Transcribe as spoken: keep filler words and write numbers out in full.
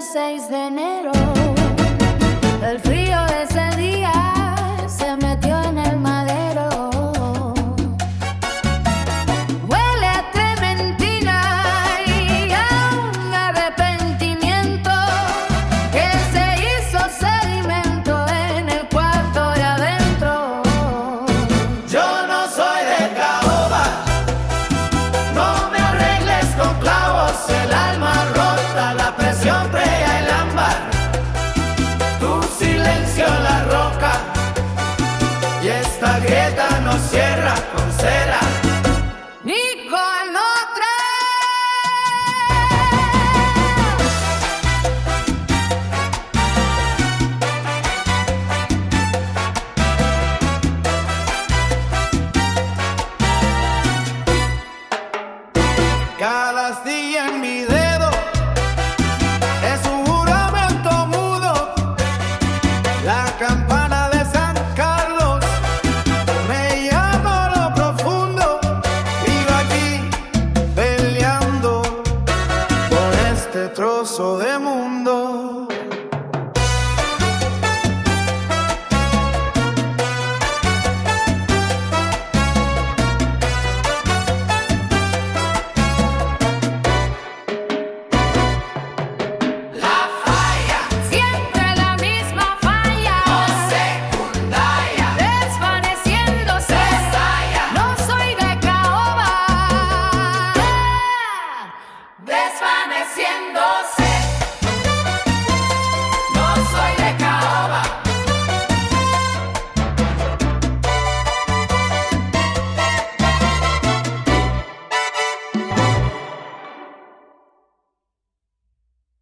seis de enero. El frío de ese día se metió en el madero. Huele a trementina y a un arrepentimiento que se hizo sedimento en el cuarto de adentro. Yo no soy de caoba, no me arregles con clavos, el alma rota, la presión crea el ámbar, tu silencio la roca, y esta grieta no cierra con